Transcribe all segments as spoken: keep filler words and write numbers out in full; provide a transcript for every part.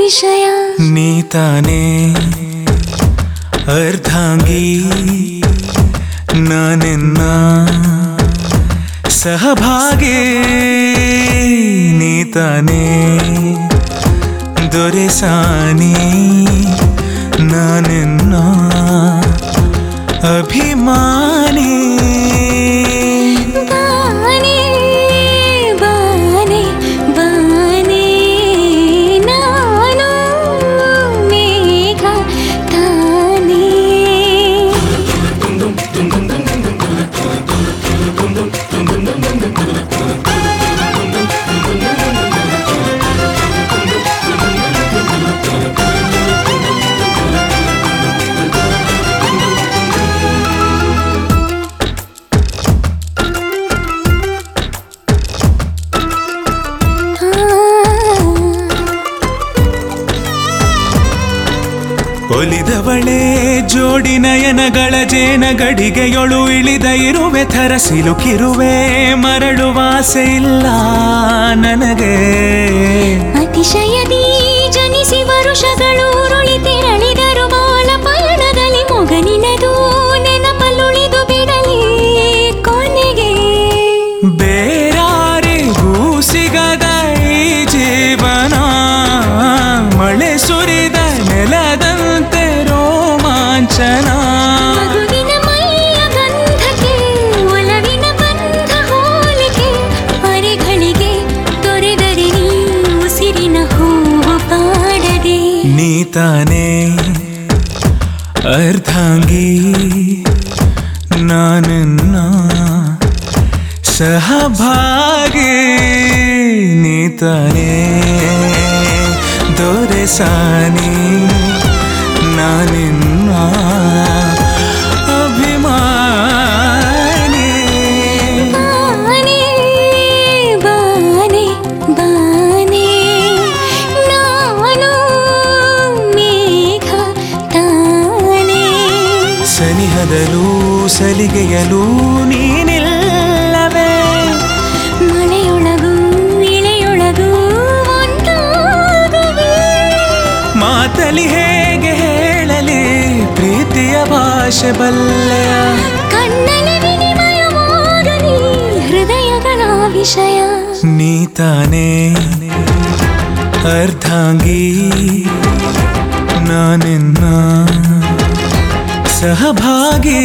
ವಿಷಯ ನೀತಾನೇ ಅರ್ಧಾಂಗಿ ನಾನೆನ್ನ ಸಹಭಾಗಿ ನೀತಾನೇ ದೊರೆಸಾನಿ ನಾನೆನ್ನ ಅಭಿಮಾನಿ ಬಾನೆ ಬಾನೆ ಬಾನೆ ನಾನು ಮೇಘ ತಾನೇ ಒಲಿದವಳೆ ಜೋಡಿ ನಯನಗಳ ಜೇನ ಗಡಿಗೆಯೊಳು ಇಳಿದ ಇರುವೆ ಥರ ಸಿಲುಕಿರುವೆ ಮರಳುವಾಸೆ ಇಲ್ಲ ನನಗೆ ಅತಿಶಯದಿ ಜನಿಸಿ ವರುಷಗಳು ಉರುಳಿ ತೆರಳಿದರು ಬಾಳ ಪಯಣದಲ್ಲಿ ಮೊಗನಿನದು ನೆನಪಲ್ಲುಳಿದು ಬಿಡಲಿ ಕೊನೆಗೆ ಬೇರಾರಿಗೂ ಸಿಗದ ಈ ಜೀವನ ಮಳೆ ಸುರಿದ ನೆಲದಂತೆ ರೋಮಾಂಚನ ಮಗುವಿನ ಮೈಯ ಗಂಧಕ್ಕೆ ಒಲವಿನ ಬಂಧ ಹೋಲಿಕೆ ಅರೆಗಳಿಗೆ ತೊರೆದರೆ ನೀ ಉಸಿರಿನ ಹೂವು ಪಾಡದೆ ನೀತಾನೇ ಅರ್ಧಾಂಗಿ ನಾನೆನ್ನ ಸಹಭಾಗಿ ನೀತಾನೇ ದೊರೆಸಾನಿ ನಾನಿನ್ನ ಅಭಿಮಾನಿ ಬಾನೆ ಬಾನೆ ಬಾನೆ ನಾನು ಮೇಘ ತಾನೇ ಸನಿಹದಲೂ ಸಲಿಗೆಯಲೂ ನೀನಿಲ್ಲವೇ ಮಳೆಯೊಳಗೂ ಇಳೆಯೊಳಗೂ ಒಂದಾಗುವೆ ಮಾತಲಿ ಹೇಗೆ ಹೇಳಲಿ ಪ್ರೀತಿಯ ಭಾಷೆ ಬಲ್ಲೆಯ ಕಣ್ಣಲ್ಲಿ ವಿನಿಮಯವಾಗಲಿ ಹೃದಯಗಳ ವಿಷಯ ನೀತಾನೇ ಅರ್ಧಾಂಗಿ ನಾನೆನ್ನ ಸಹಭಾಗಿ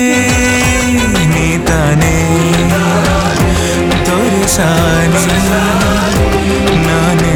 ನೀತಾನೇ ದೊರೆಸಾನಿ ನಾನೇ